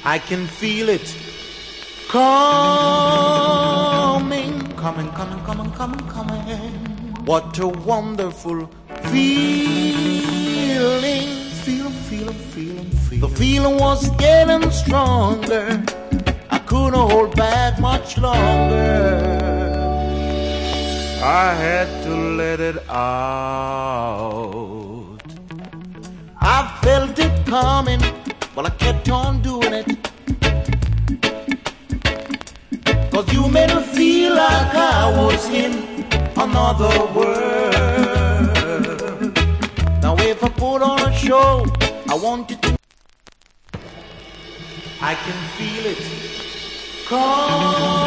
I can feel it coming, coming, coming, coming, coming, coming. What a wonderful feeling. Feeling. The feeling was getting stronger. I couldn't hold back much longer. I had to let it out. I felt it coming, but I kept on doing it. 'Cause you made me feel like I was in another world. Now if I put on a show, I want you to. I can feel it come.